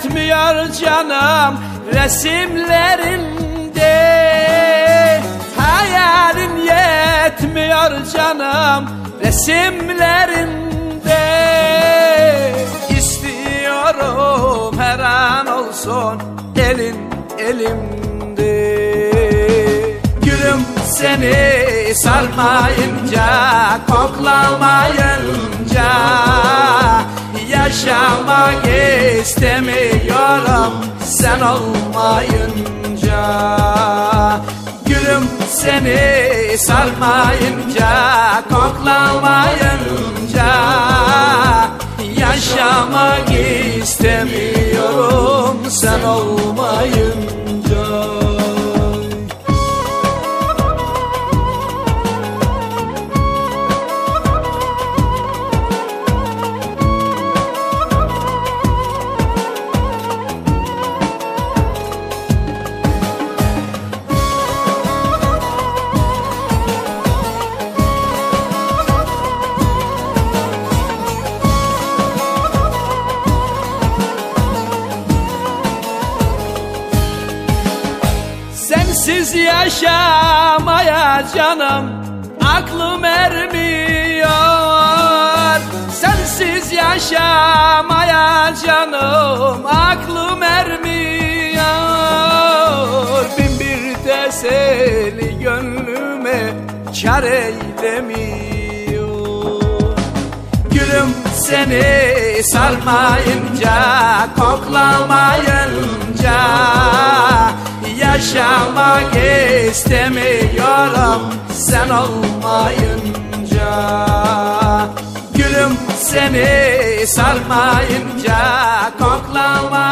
yetmiyor canım resimlerinde, hayalin yetmiyor canım resimlerinde. İstiyorum her an olsun elin elimde. Gülüm seni sarmayınca, koklamayınca yaşamak istemiyorum sen olmayınca. Gülüm seni sarmayınca, koklamayınca yaşamak istemiyorum sen olmayınca. Sensiz yaşamaya canım aklım ermiyor. Sensiz yaşamaya canım aklım ermiyor. Bin bir teselli gönlüme kar eylemiyor. Gülüm seni sarmayınca, koklamayınca yaşamak istemiyorum sen olmayınca. Gülüm seni sarmayınca, koklamayınca